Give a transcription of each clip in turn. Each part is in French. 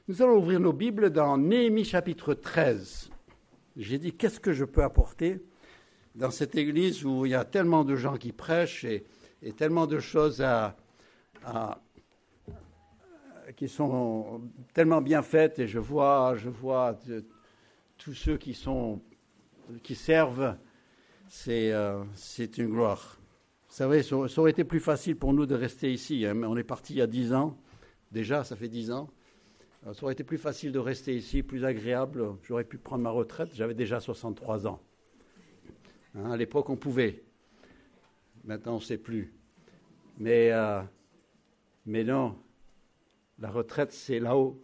Nous allons ouvrir nos Bibles dans Néhémie chapitre 13. J'ai dit, qu'est-ce que je peux apporter dans cette église où il y a tellement de gens qui prêchent et tellement de choses qui sont tellement bien faites, et je vois tous ceux qui servent, c'est une gloire. Vous savez, ça aurait été plus facile pour nous de rester ici. Hein. On est parti il y a 10 ans, déjà, ça fait 10 ans. Ça aurait été plus facile de rester ici, plus agréable. J'aurais pu prendre ma retraite, j'avais déjà 63 ans. Hein, à l'époque, on pouvait. Maintenant, on ne sait plus. Mais non, la retraite, c'est là-haut.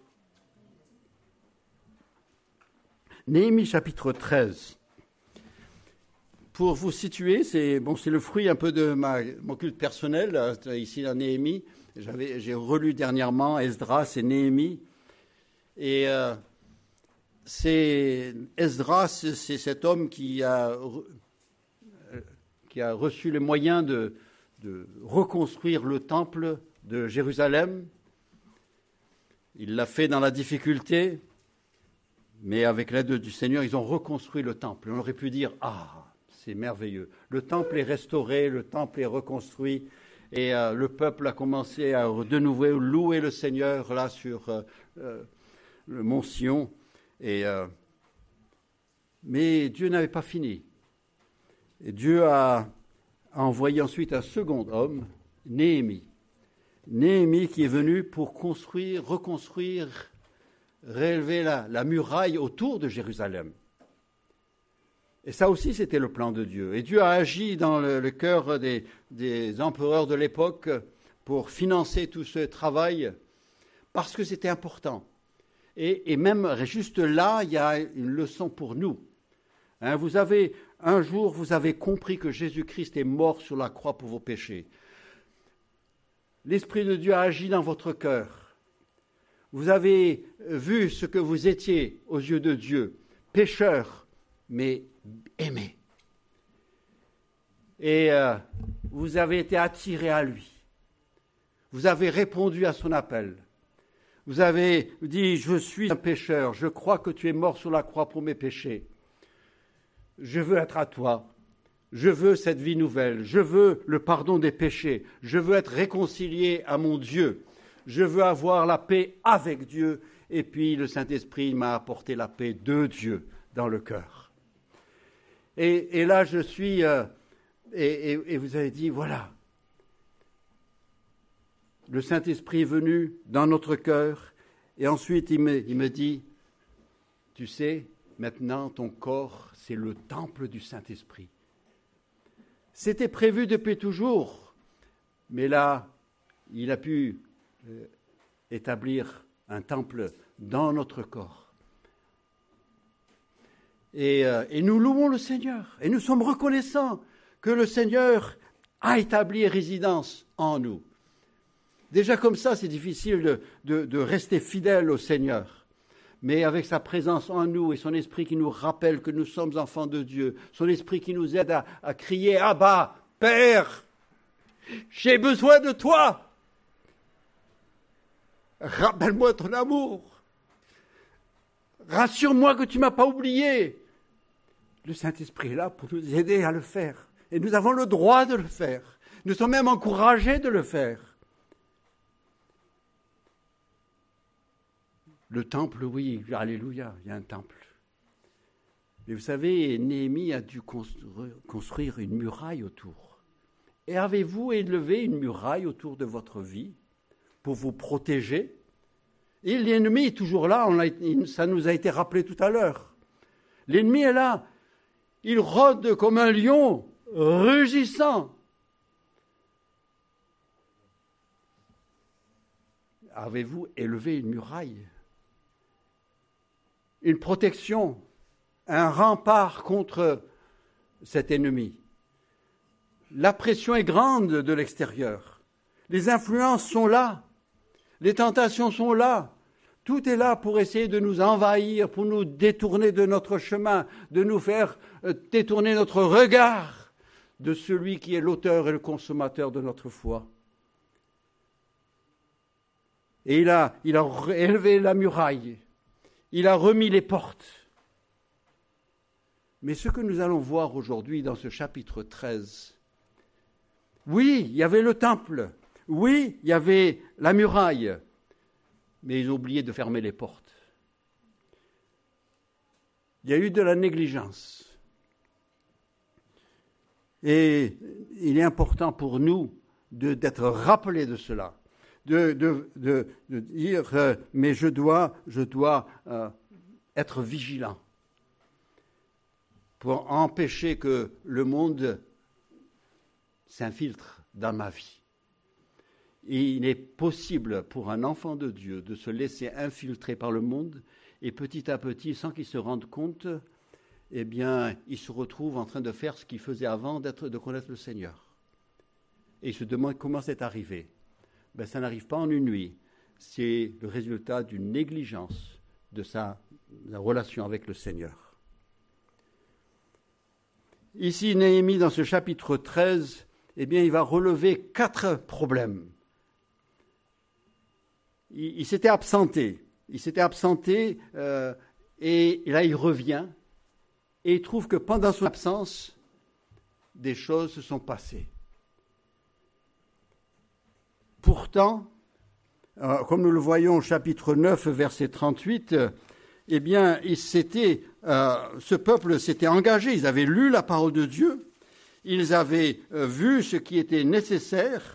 Néhémie chapitre 13. Pour vous situer, c'est le fruit un peu de mon culte personnel, ici à Néhémie. J'ai relu dernièrement Esdras et Néhémie. Et Esdras, c'est cet homme qui a reçu les moyens de reconstruire le temple de Jérusalem. Il l'a fait dans la difficulté, mais avec l'aide du Seigneur, ils ont reconstruit le temple. On aurait pu dire, c'est merveilleux. Le temple est restauré, le temple est reconstruit, et le peuple a commencé à de nouveau louer le Seigneur là sur le mont Sion. Mais Dieu n'avait pas fini. Et Dieu a envoyé ensuite un second homme, Néhémie. Néhémie qui est venu pour reconstruire, réélever la muraille autour de Jérusalem. Et ça aussi, c'était le plan de Dieu. Et Dieu a agi dans le cœur des empereurs de l'époque pour financer tout ce travail, parce que c'était important. Et même juste là, il y a une leçon pour nous. Hein, un jour, vous avez compris que Jésus-Christ est mort sur la croix pour vos péchés. L'Esprit de Dieu a agi dans votre cœur. Vous avez vu ce que vous étiez aux yeux de Dieu, pécheur, mais aimé. Et vous avez été attiré à lui. Vous avez répondu à son appel. Vous avez dit, je suis un pécheur, je crois que tu es mort sur la croix pour mes péchés. Je veux être à toi. Je veux cette vie nouvelle. Je veux le pardon des péchés. Je veux être réconcilié à mon Dieu. Je veux avoir la paix avec Dieu. Et puis le Saint-Esprit m'a apporté la paix de Dieu dans le cœur. Et là, je suis... et vous avez dit, voilà. Le Saint-Esprit est venu dans notre cœur. Et ensuite, il me dit, tu sais, maintenant, ton corps, c'est le temple du Saint-Esprit. C'était prévu depuis toujours, mais là, il a pu établir un temple dans notre corps. Et nous louons le Seigneur, et nous sommes reconnaissants que le Seigneur a établi résidence en nous. Déjà comme ça, c'est difficile de rester fidèle au Seigneur. Mais avec sa présence en nous et son esprit qui nous rappelle que nous sommes enfants de Dieu, son esprit qui nous aide à crier « Abba, Père, j'ai besoin de toi. Rappelle-moi ton amour. Rassure-moi que tu ne m'as pas oublié. » Le Saint-Esprit est là pour nous aider à le faire. Et nous avons le droit de le faire. Nous sommes même encouragés de le faire. Le temple, oui, alléluia, il y a un temple. Mais vous savez, Néhémie a dû construire une muraille autour. Et avez-vous élevé une muraille autour de votre vie pour vous protéger? Et l'ennemi est toujours là, ça nous a été rappelé tout à l'heure. L'ennemi est là, il rôde comme un lion, rugissant. Avez-vous élevé une muraille? Une protection, un rempart contre cet ennemi. La pression est grande de l'extérieur. Les influences sont là. Les tentations sont là. Tout est là pour essayer de nous envahir, pour nous détourner de notre chemin, de nous faire détourner notre regard de celui qui est l'auteur et le consommateur de notre foi. Et il a élevé la muraille. Il a remis les portes. Mais ce que nous allons voir aujourd'hui dans ce chapitre 13, oui, il y avait le temple. Oui, il y avait la muraille. Mais ils ont oublié de fermer les portes. Il y a eu de la négligence. Et il est important pour nous d'être rappelés de cela, de dire mais je dois être vigilant pour empêcher que le monde s'infiltre dans ma vie. Et il est possible pour un enfant de Dieu de se laisser infiltrer par le monde et petit à petit, sans qu'il se rende compte, eh bien, il se retrouve en train de faire ce qu'il faisait avant de connaître le Seigneur. Et il se demande comment c'est arrivé. Ben, ça n'arrive pas en une nuit. C'est le résultat d'une négligence de sa relation avec le Seigneur. Ici, Néhémie, dans ce chapitre 13, eh bien, il va relever 4 problèmes. Il s'était absenté. Et là, il revient. Et il trouve que pendant son absence, des choses se sont passées. Pourtant, comme nous le voyons au chapitre 9, verset 38, eh bien, ce peuple s'était engagé. Ils avaient lu la parole de Dieu. Ils avaient vu ce qui était nécessaire.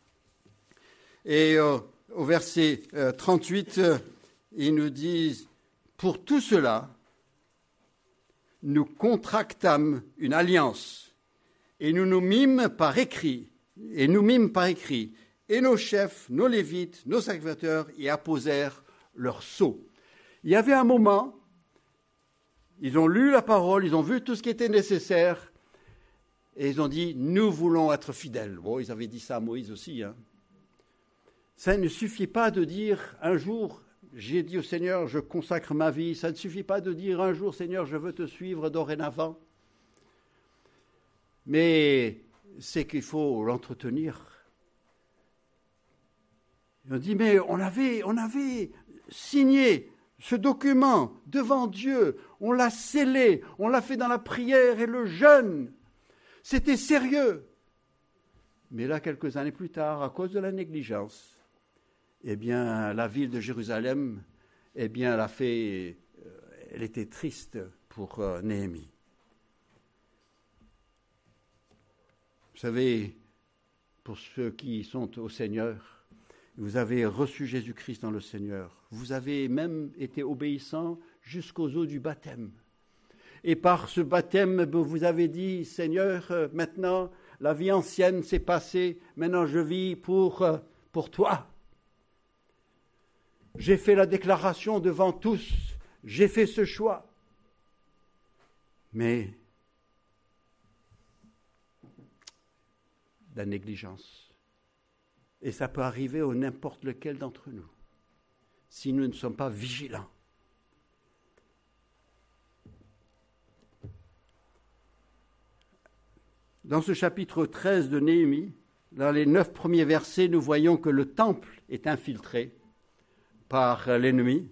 Et au verset 38, ils nous disent « Pour tout cela, nous contractâmes une alliance et nous mîmes par écrit, et nos chefs, nos lévites, nos sacrificateurs y apposèrent leur sceau. » Il y avait un moment, ils ont lu la parole, ils ont vu tout ce qui était nécessaire, et ils ont dit, nous voulons être fidèles. Bon, ils avaient dit ça à Moïse aussi. Ça ne suffit pas de dire un jour, j'ai dit au Seigneur, je consacre ma vie. Ça ne suffit pas de dire un jour, Seigneur, je veux te suivre dorénavant. Mais c'est qu'il faut l'entretenir. Ils ont dit, mais on avait signé ce document devant Dieu, on l'a scellé, on l'a fait dans la prière et le jeûne. C'était sérieux. Mais là, quelques années plus tard, à cause de la négligence, eh bien, la ville de Jérusalem, eh bien, elle était triste pour Néhémie. Vous savez, pour ceux qui sont au Seigneur, vous avez reçu Jésus-Christ dans le Seigneur. Vous avez même été obéissant jusqu'aux eaux du baptême. Et par ce baptême, vous avez dit, Seigneur, maintenant, la vie ancienne s'est passée, maintenant je vis pour toi. J'ai fait la déclaration devant tous, j'ai fait ce choix. Mais la négligence. Et ça peut arriver à n'importe lequel d'entre nous, si nous ne sommes pas vigilants. Dans ce chapitre 13 de Néhémie, dans les 9 premiers versets, nous voyons que le temple est infiltré par l'ennemi.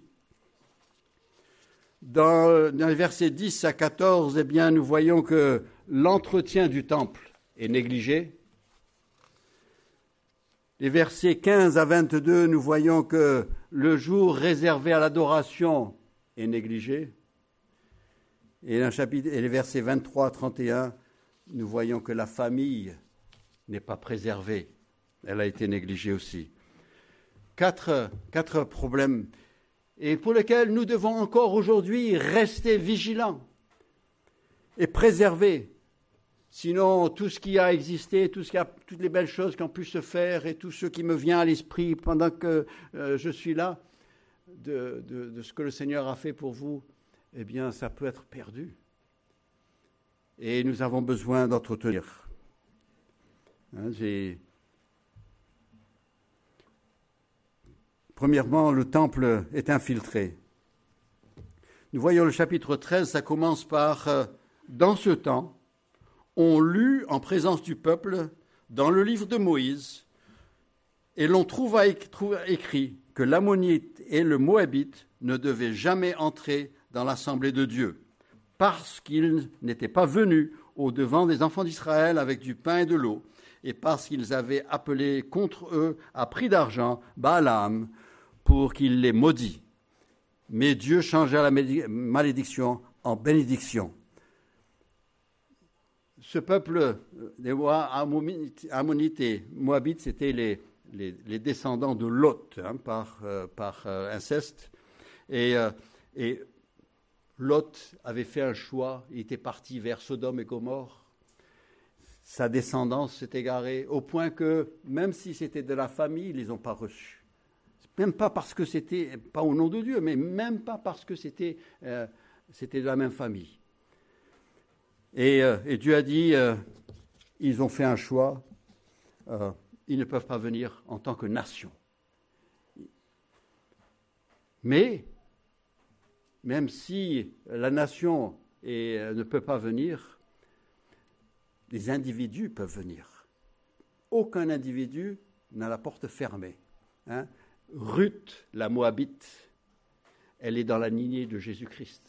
Dans les versets 10 à 14, eh bien, nous voyons que l'entretien du temple est négligé. Les versets 15 à 22, nous voyons que le jour réservé à l'adoration est négligé. Et les versets 23 à 31, nous voyons que la famille n'est pas préservée. Elle a été négligée aussi. Quatre problèmes, et pour lesquels nous devons encore aujourd'hui rester vigilants et préserver. Sinon, tout ce qui a existé, toutes les belles choses qui ont pu se faire et tout ce qui me vient à l'esprit pendant que je suis là, de ce que le Seigneur a fait pour vous, eh bien, ça peut être perdu. Et nous avons besoin d'entretenir. Premièrement, le temple est infiltré. Nous voyons le chapitre 13, ça commence par « Dans ce temps, on lut en présence du peuple dans le livre de Moïse, et l'on trouva écrit que l'Ammonite et le Moabite ne devaient jamais entrer dans l'assemblée de Dieu, parce qu'ils n'étaient pas venus au-devant des enfants d'Israël avec du pain et de l'eau, et parce qu'ils avaient appelé contre eux à prix d'argent Balaam pour qu'il les maudît. Mais Dieu changea la malédiction en bénédiction. Ce peuple des Ammonites et Moabites, c'était les descendants de Lot, par inceste. Et Lot avait fait un choix, il était parti vers Sodome et Gomorrhe. Sa descendance s'est égarée, au point que, même si c'était de la famille, ils ne les ont pas reçus. Même pas parce que c'était, pas au nom de Dieu, mais même pas parce que c'était de la même famille. Et Dieu a dit, ils ont fait un choix, ils ne peuvent pas venir en tant que nation. Mais, même si la nation ne peut pas venir, les individus peuvent venir. Aucun individu n'a la porte fermée. Ruth, la Moabite, elle est dans la lignée de Jésus-Christ.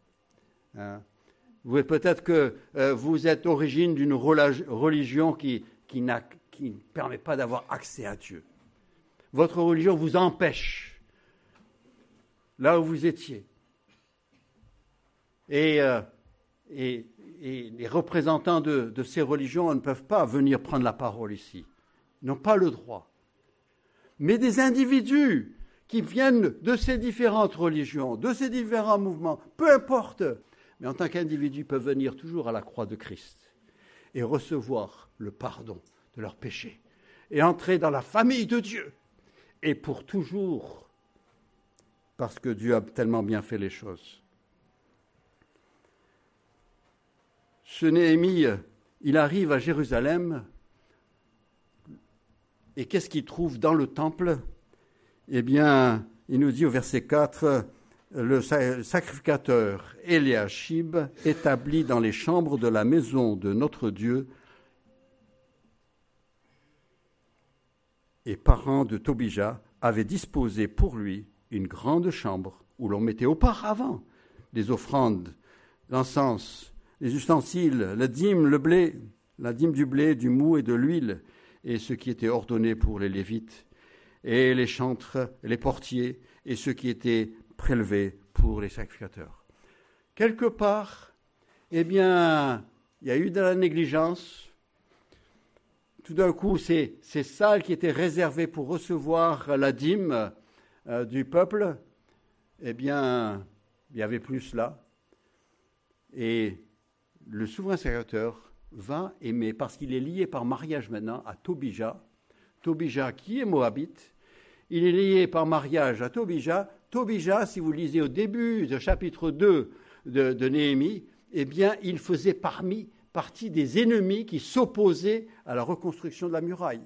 Peut-être que vous êtes origine d'une religion qui ne permet pas d'avoir accès à Dieu. Votre religion vous empêche là où vous étiez. Et les représentants de ces religions ne peuvent pas venir prendre la parole ici. Ils n'ont pas le droit. Mais des individus qui viennent de ces différentes religions, de ces différents mouvements, peu importe, mais en tant qu'individus peuvent venir toujours à la croix de Christ et recevoir le pardon de leurs péchés et entrer dans la famille de Dieu. Et pour toujours, parce que Dieu a tellement bien fait les choses. Ce Néhémie, il arrive à Jérusalem, et qu'est-ce qu'il trouve dans le temple ? Eh bien, il nous dit au verset 4, le sacrificateur Eliashib, établi dans les chambres de la maison de notre Dieu, et parent de Tobija, avait disposé pour lui une grande chambre où l'on mettait auparavant des offrandes, l'encens, les ustensiles, la dîme, le blé, la dîme du blé, du mou et de l'huile, et ce qui était ordonné pour les Lévites, et les chantres, les portiers, et ce qui était prélevé pour les sacrificateurs. Quelque part, eh bien, il y a eu de la négligence. Tout d'un coup, ces salles qui étaient réservées pour recevoir la dîme du peuple, eh bien, il n'y avait plus cela. Et le souverain sacrificateur va aimer, parce qu'il est lié par mariage maintenant à Tobija. Tobija qui est moabite, il est lié par mariage à Tobija. Tobija, si vous lisez au début du chapitre 2 de Néhémie, eh bien, il faisait partie des ennemis qui s'opposaient à la reconstruction de la muraille.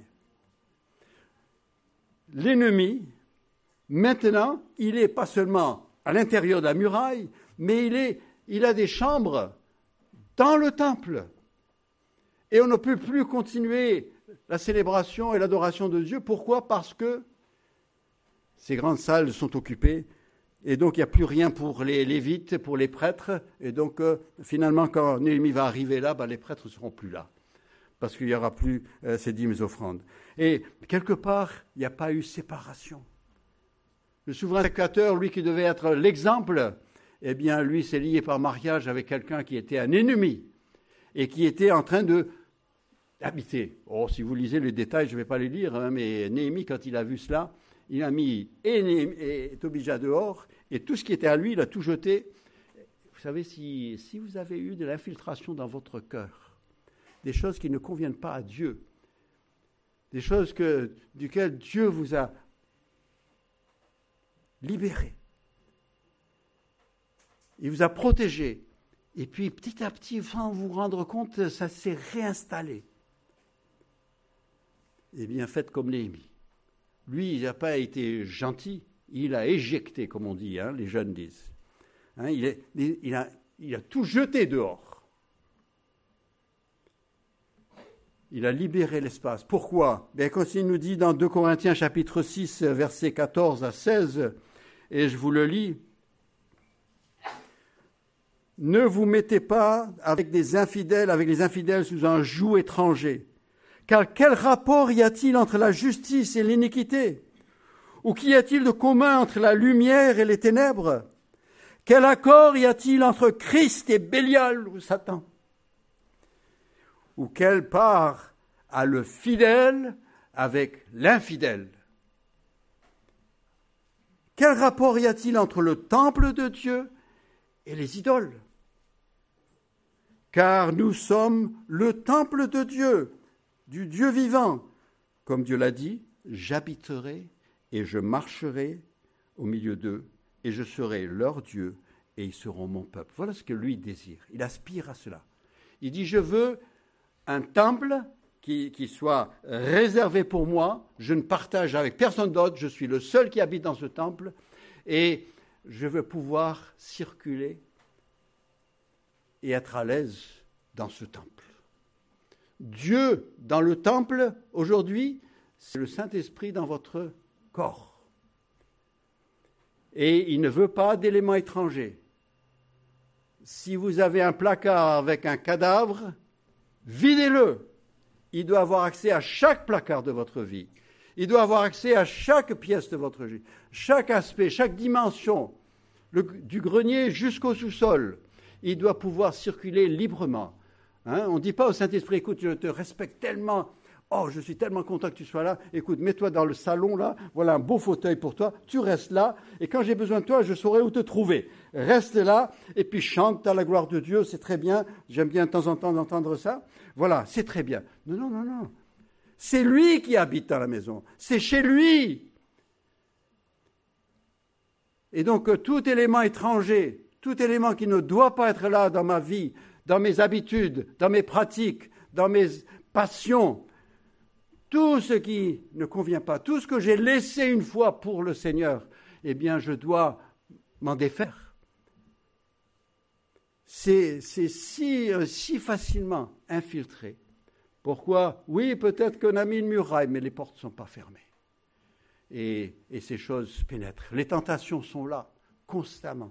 L'ennemi, maintenant, il n'est pas seulement à l'intérieur de la muraille, mais il a des chambres dans le temple. Et on ne peut plus continuer la célébration et l'adoration de Dieu. Pourquoi ? Parce que ces grandes salles sont occupées et donc il n'y a plus rien pour les Lévites, pour les prêtres. Et donc finalement, quand Néhémie va arriver là, les prêtres ne seront plus là parce qu'il n'y aura plus ces dîmes offrandes. Et quelque part, il n'y a pas eu séparation. Le souverain sacrificateur, lui qui devait être l'exemple, eh bien lui s'est lié par mariage avec quelqu'un qui était un ennemi et qui était en train d'habiter. Oh, si vous lisez les détails, je ne vais pas les lire, mais Néhémie, quand il a vu cela, il a mis et Tobija dehors, et tout ce qui était à lui, il a tout jeté. Vous savez, si vous avez eu de l'infiltration dans votre cœur, des choses qui ne conviennent pas à Dieu, des choses duquel Dieu vous a libéré, il vous a protégé, et puis petit à petit, sans vous rendre compte, ça s'est réinstallé. Eh bien, faites comme Néhémie. Lui, il n'a pas été gentil, il a éjecté, comme on dit, les jeunes disent. Il a tout jeté dehors. Il a libéré l'espace. Pourquoi? Bien, comme il nous dit dans 2 Corinthiens chapitre 6, versets 14 à 16, et je vous le lis. Ne vous mettez pas avec les infidèles sous un joug étranger. Car quel rapport y a-t-il entre la justice et l'iniquité? Ou qu'y a-t-il de commun entre la lumière et les ténèbres? Quel accord y a-t-il entre Christ et Bélial ou Satan? Ou quelle part a le fidèle avec l'infidèle? Quel rapport y a-t-il entre le temple de Dieu et les idoles? Car nous sommes le temple de Dieu, du Dieu vivant. Comme Dieu l'a dit, j'habiterai et je marcherai au milieu d'eux, et je serai leur Dieu, et ils seront mon peuple. Voilà ce que lui désire. Il aspire à cela. Il dit, je veux un temple qui soit réservé pour moi. Je ne partage avec personne d'autre. Je suis le seul qui habite dans ce temple. Et je veux pouvoir circuler et être à l'aise dans ce temple. Dieu dans le temple, aujourd'hui, c'est le Saint-Esprit dans votre corps. Et il ne veut pas d'éléments étrangers. Si vous avez un placard avec un cadavre, videz-le. Il doit avoir accès à chaque placard de votre vie. Il doit avoir accès à chaque pièce de votre vie, chaque aspect, chaque dimension, du grenier jusqu'au sous-sol. Il doit pouvoir circuler librement. On ne dit pas au Saint-Esprit, écoute, je te respecte tellement, oh, je suis tellement content que tu sois là, écoute, mets-toi dans le salon, là, voilà un beau fauteuil pour toi, tu restes là, et quand j'ai besoin de toi, je saurai où te trouver. Reste là, et puis chante à la gloire de Dieu, c'est très bien, j'aime bien de temps en temps d'entendre ça. Voilà, c'est très bien. Non. C'est lui qui habite dans la maison, c'est chez lui. Et donc, tout élément étranger, tout élément qui ne doit pas être là dans ma vie, dans mes habitudes, dans mes pratiques, dans mes passions, tout ce qui ne convient pas, tout ce que j'ai laissé une fois pour le Seigneur, eh bien, je dois m'en défaire. C'est si facilement infiltré. Pourquoi? Oui, peut-être qu'on a mis une muraille, mais les portes ne sont pas fermées. Et ces choses pénètrent. Les tentations sont là, constamment.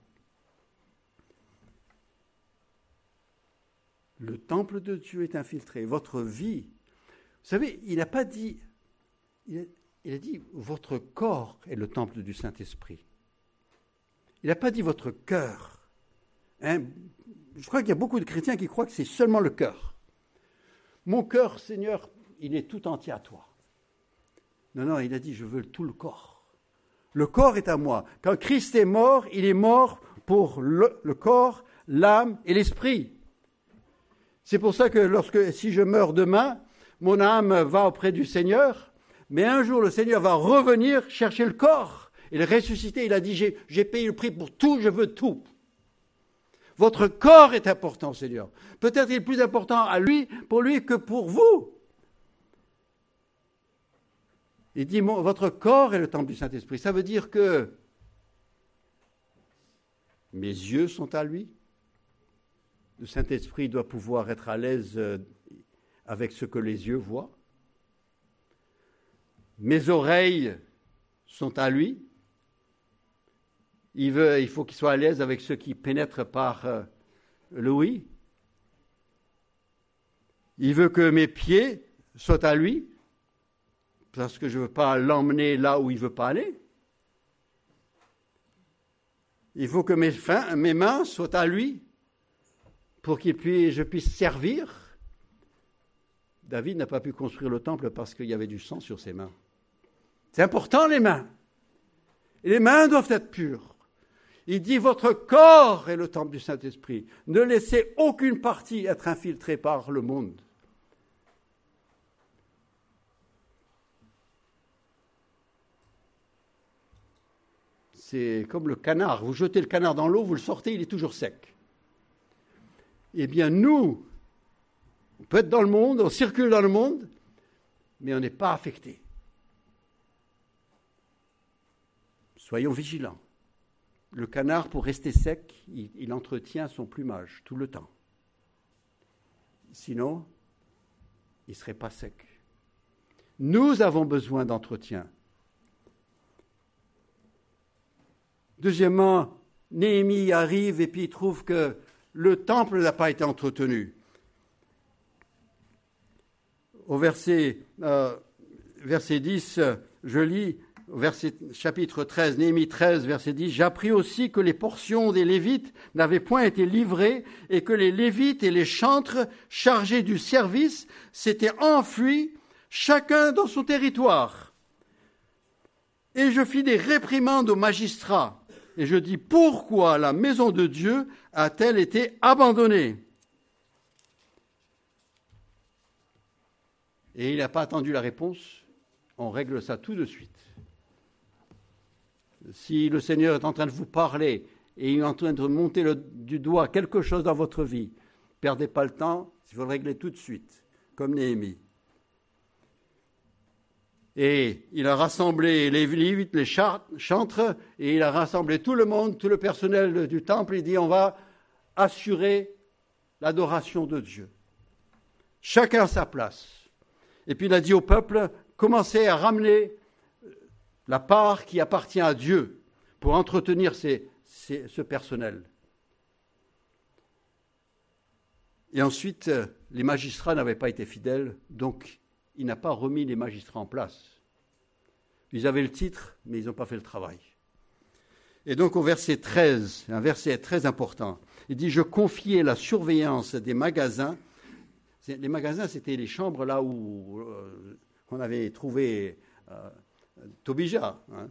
Le temple de Dieu est infiltré. Votre vie, vous savez, il n'a pas dit, il a dit votre corps est le temple du Saint-Esprit. Il n'a pas dit votre cœur. Je crois qu'il y a beaucoup de chrétiens qui croient que c'est seulement le cœur. Mon cœur, Seigneur, il est tout entier à toi. Non, il a dit, je veux tout le corps. Le corps est à moi. Quand Christ est mort, il est mort pour le corps, l'âme et l'esprit. C'est pour ça que si je meurs demain, mon âme va auprès du Seigneur, mais un jour le Seigneur va revenir chercher le corps et le ressusciter. Il a dit, j'ai payé le prix pour tout, je veux tout. Votre corps est important, Seigneur. Peut-être il est plus important pour lui que pour vous. Il dit, votre corps est le temple du Saint-Esprit. Ça veut dire que mes yeux sont à lui. Le Saint-Esprit doit pouvoir être à l'aise avec ce que les yeux voient. Mes oreilles sont à lui. Il faut qu'il soit à l'aise avec ce qui pénètre par l'ouïe. Il veut que mes pieds soient à lui, parce que je ne veux pas l'emmener là où il ne veut pas aller. Il faut que mes mains soient à lui, pour que je puisse servir. David n'a pas pu construire le temple parce qu'il y avait du sang sur ses mains. C'est important, les mains. Et les mains doivent être pures. Il dit, votre corps est le temple du Saint-Esprit. Ne laissez aucune partie être infiltrée par le monde. C'est comme le canard. Vous jetez le canard dans l'eau, vous le sortez, il est toujours sec. Eh bien, nous, on peut être dans le monde, on circule dans le monde, mais on n'est pas affecté. Soyons vigilants. Le canard, pour rester sec, il entretient son plumage tout le temps. Sinon, il ne serait pas sec. Nous avons besoin d'entretien. Deuxièmement, Néhémie arrive et puis il trouve que le temple n'a pas été entretenu. Au verset 10, je lis, chapitre 13, Néhémie 13, verset 10, « J'appris aussi que les portions des Lévites n'avaient point été livrées et que les Lévites et les chantres chargés du service s'étaient enfuis, chacun dans son territoire. Et je fis des réprimandes aux magistrats. Et je dis, pourquoi la maison de Dieu a-t-elle été abandonnée ?» Et il n'a pas attendu la réponse, on règle ça tout de suite. Si le Seigneur est en train de vous parler et il est en train de monter du doigt quelque chose dans votre vie, perdez pas le temps, il faut le régler tout de suite, comme Néhémie. Et il a rassemblé les Lévites, les chantres, et il a rassemblé tout le monde, tout le personnel du temple. Il dit, on va assurer l'adoration de Dieu. Chacun à sa place. Et puis il a dit au peuple, commencez à ramener la part qui appartient à Dieu pour entretenir ce personnel. Et ensuite, les magistrats n'avaient pas été fidèles, donc il n'a pas remis les magistrats en place. Ils avaient le titre, mais ils n'ont pas fait le travail. Et donc au verset 13, un verset très important, il dit « Je confiais la surveillance des magasins ». Les magasins, c'était les chambres là où on avait trouvé Tobija. Hein.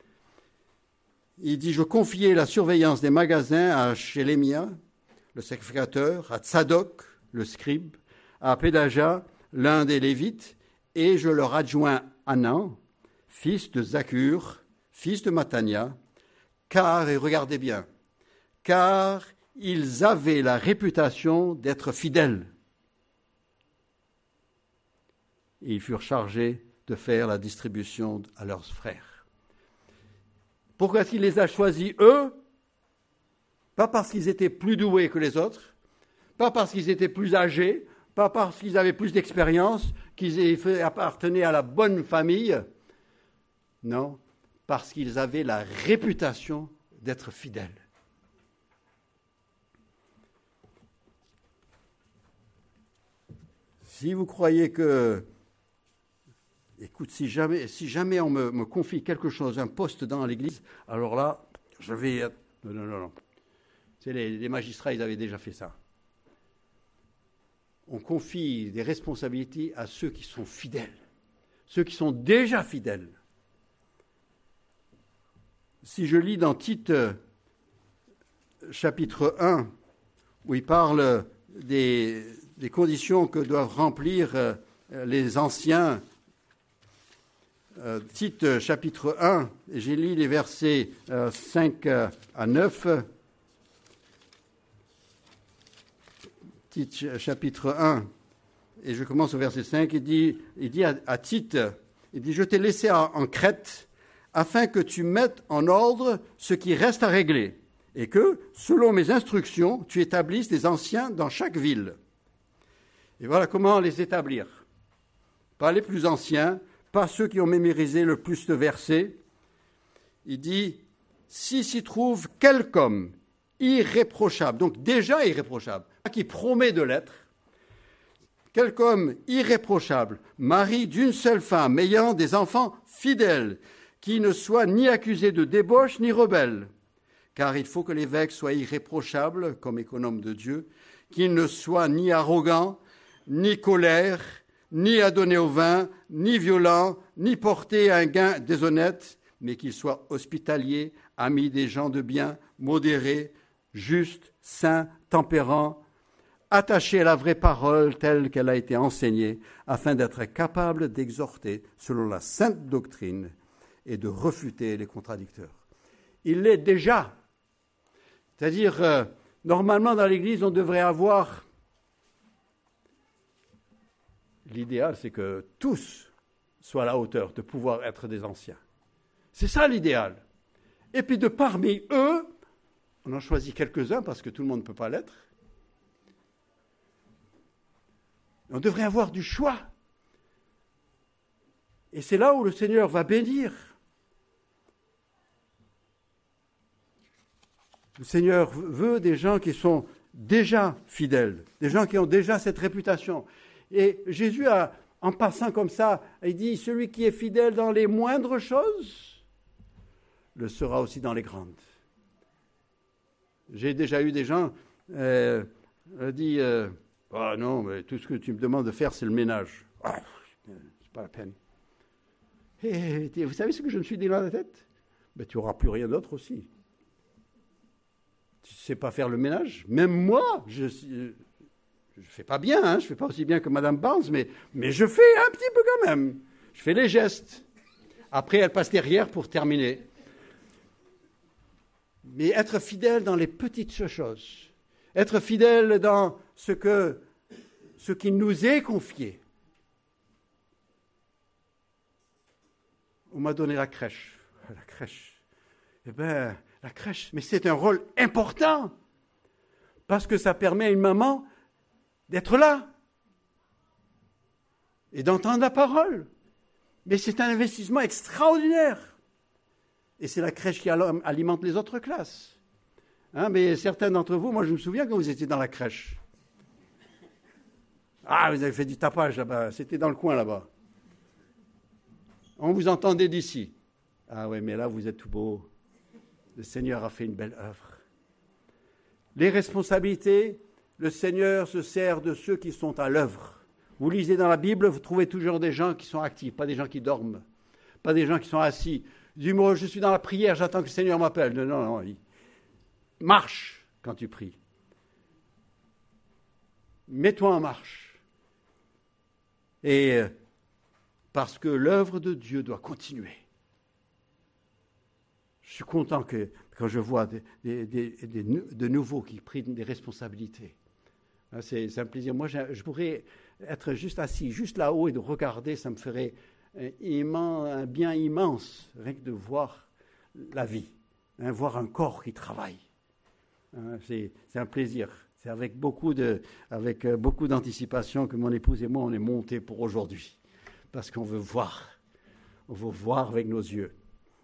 Il dit « Je confiais la surveillance des magasins à Shélémia, le sacrificateur, à Tsadok, le scribe, à Pédaja, l'un des Lévites, et je leur adjoins Hanan, fils de Zakur, fils de Matania, car, et regardez bien, car ils avaient la réputation d'être fidèles. Et ils furent chargés de faire la distribution à leurs frères. Pourquoi est-ce qu'il les a choisis, eux? Pas parce qu'ils étaient plus doués que les autres, pas parce qu'ils étaient plus âgés, pas parce qu'ils avaient plus d'expérience, qu'ils appartenaient à la bonne famille. Non, parce qu'ils avaient la réputation d'être fidèles. Si vous croyez que, écoute, si jamais on me confie quelque chose, un poste dans l'Église, alors là, je vais... Non. C'est les magistrats, ils avaient déjà fait ça. On confie des responsabilités à ceux qui sont fidèles, ceux qui sont déjà fidèles. Si je lis dans Tite, chapitre 1, où il parle des conditions que doivent remplir les anciens, Tite, chapitre 1, et j'ai lu les versets 5 à 9. Tite, chapitre 1, et je commence au verset 5, il dit à Tite, il dit « Je t'ai laissé en Crète, afin que tu mettes en ordre ce qui reste à régler, et que, selon mes instructions, tu établisses des anciens dans chaque ville. » Et voilà comment les établir. Pas les plus anciens, pas ceux qui ont mémorisé le plus de versets. Il dit « Si s'y trouve quelque homme irréprochable », donc déjà irréprochable, qui promet de l'être, quelque homme irréprochable, mari d'une seule femme, ayant des enfants fidèles, qui ne soit ni accusé de débauche ni rebelle, car il faut que l'évêque soit irréprochable comme économe de Dieu, qu'il ne soit ni arrogant, ni colère, ni adonné au vin, ni violent, ni porté à un gain déshonnête, mais qu'il soit hospitalier, ami des gens de bien, modéré, juste, saint, tempérant, attaché à la vraie parole telle qu'elle a été enseignée, afin d'être capable d'exhorter selon la sainte doctrine et de refuter les contradicteurs. Il l'est déjà. C'est-à-dire, normalement dans l'Église, on devrait avoir... L'idéal, c'est que tous soient à la hauteur de pouvoir être des anciens. C'est ça l'idéal. Et puis de parmi eux, on en choisit quelques-uns parce que tout le monde ne peut pas l'être. On devrait avoir du choix. Et c'est là où le Seigneur va bénir. Le Seigneur veut des gens qui sont déjà fidèles, des gens qui ont déjà cette réputation. Et Jésus, en passant comme ça, il dit, celui qui est fidèle dans les moindres choses, le sera aussi dans les grandes. J'ai déjà eu des gens dit, ah non, mais tout ce que tu me demandes de faire, c'est le ménage. Ah, c'est pas la peine. Et vous savez ce que je me suis dit dans la tête? Ben, tu n'auras plus rien d'autre aussi. Tu ne sais pas faire le ménage? Même moi, je ne fais pas bien, hein, je ne fais pas aussi bien que Mme Barnes, mais je fais un petit peu quand même. Je fais les gestes. Après, elle passe derrière pour terminer. Mais être fidèle dans les petites choses, être fidèle dans ce qui nous est confié. On m'a donné la crèche. La crèche. Eh bien, la crèche, mais c'est un rôle important parce que ça permet à une maman d'être là et d'entendre la parole. Mais c'est un investissement extraordinaire. Et c'est la crèche qui alimente les autres classes. Hein, mais certains d'entre vous, moi je me souviens quand vous étiez dans la crèche. Ah, vous avez fait du tapage là-bas, c'était dans le coin là-bas. On vous entendait d'ici. Ah oui, mais là vous êtes tout beau. Le Seigneur a fait une belle œuvre. Les responsabilités, le Seigneur se sert de ceux qui sont à l'œuvre. Vous lisez dans la Bible, vous trouvez toujours des gens qui sont actifs, pas des gens qui dorment, pas des gens qui sont assis. Dis-moi, je suis dans la prière, j'attends que le Seigneur m'appelle. Non, marche quand tu pries. Mets-toi en marche. Et parce que l'œuvre de Dieu doit continuer. Je suis content que quand je vois de nouveaux qui prennent des responsabilités. C'est un plaisir. Moi, je pourrais être juste assis, juste là-haut et de regarder, ça me ferait un bien immense, rien que de voir la vie, voir un corps qui travaille. C'est un plaisir. C'est avec beaucoup d'anticipation que mon épouse et moi, on est montés pour aujourd'hui. Parce qu'on veut voir. On veut voir avec nos yeux.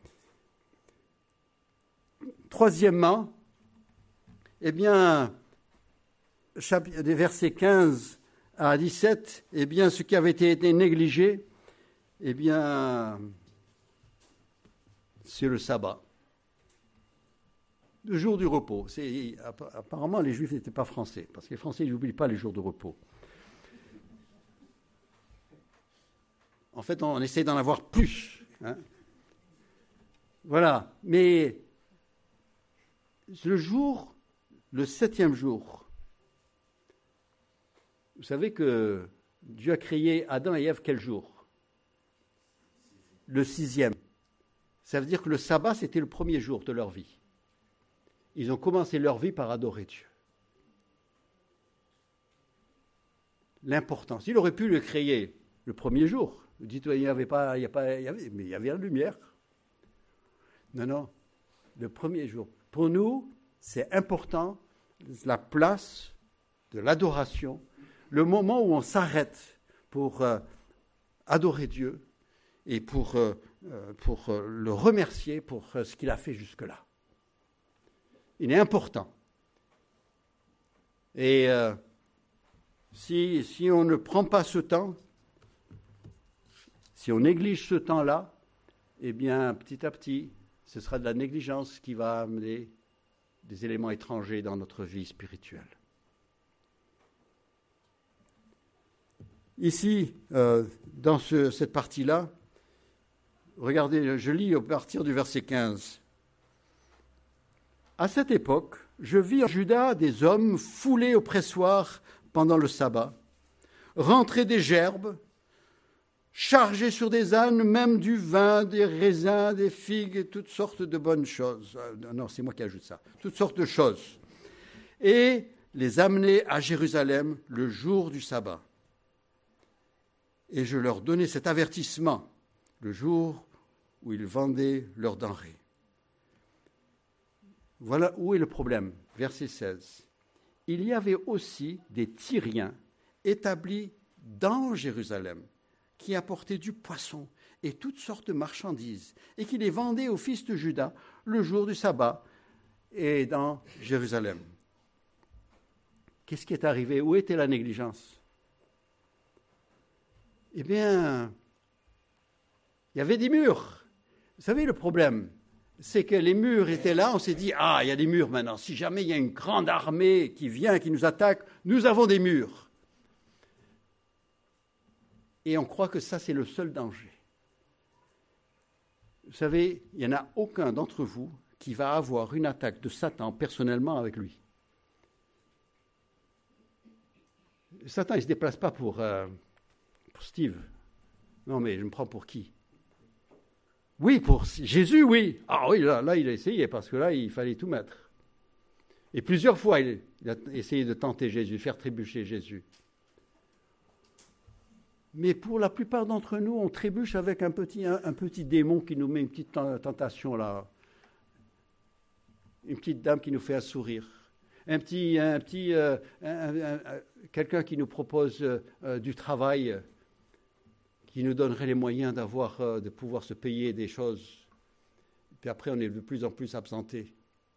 Troisièmement, eh bien, des versets 15 à 17, eh bien, ce qui avait été négligé, eh bien, c'est le sabbat. Le jour du repos. Apparemment, les Juifs n'étaient pas français, parce que les Français n'oublient pas les jours de repos. En fait, on essaie d'en avoir plus. Hein. Voilà. Mais le 7e jour, vous savez que Dieu a créé Adam et Ève quel jour? Le 6e. Ça veut dire que le sabbat, c'était le premier jour de leur vie. Ils ont commencé leur vie par adorer Dieu. L'importance. Il aurait pu le créer le premier jour. Vous dites, il y avait la lumière. Non, le premier jour. Pour nous, c'est important, la place de l'adoration, le moment où on s'arrête pour adorer Dieu et pour le remercier pour ce qu'il a fait jusque-là. Il est important. Et si on ne prend pas ce temps, si on néglige ce temps-là, eh bien, petit à petit, ce sera de la négligence qui va amener des éléments étrangers dans notre vie spirituelle. Ici, dans cette partie-là, regardez, je lis à partir du verset 15. À cette époque, je vis en Juda des hommes foulés au pressoir pendant le sabbat, rentrés des gerbes, chargés sur des ânes, même du vin, des raisins, des figues, et toutes sortes de bonnes choses. Non, c'est moi qui ajoute ça. Toutes sortes de choses. Et les amener à Jérusalem le jour du sabbat. Et je leur donnais cet avertissement le jour où ils vendaient leurs denrées. Voilà où est le problème. Verset 16. Il y avait aussi des Tyriens établis dans Jérusalem, qui apportait du poisson et toutes sortes de marchandises, et qui les vendait aux fils de Juda le jour du sabbat et dans Jérusalem. Qu'est-ce qui est arrivé? Où était la négligence? Eh bien, il y avait des murs. Vous savez, le problème, c'est que les murs étaient là, on s'est dit, ah, il y a des murs maintenant. Si jamais il y a une grande armée qui vient, qui nous attaque, nous avons des murs. Et on croit que ça, c'est le seul danger. Vous savez, il n'y en a aucun d'entre vous qui va avoir une attaque de Satan personnellement avec lui. Satan, il ne se déplace pas pour Steve. Non, mais je me prends pour qui? Oui, pour Jésus, oui. Ah oui, là, il a essayé, parce que là, il fallait tout mettre. Et plusieurs fois, il a essayé de tenter Jésus, faire trébucher Jésus. Mais pour la plupart d'entre nous, on trébuche avec un petit démon qui nous met une petite tentation là. Une petite dame qui nous fait un sourire. Quelqu'un qui nous propose du travail, qui nous donnerait les moyens de pouvoir se payer des choses. Puis après, on est de plus en plus absenté.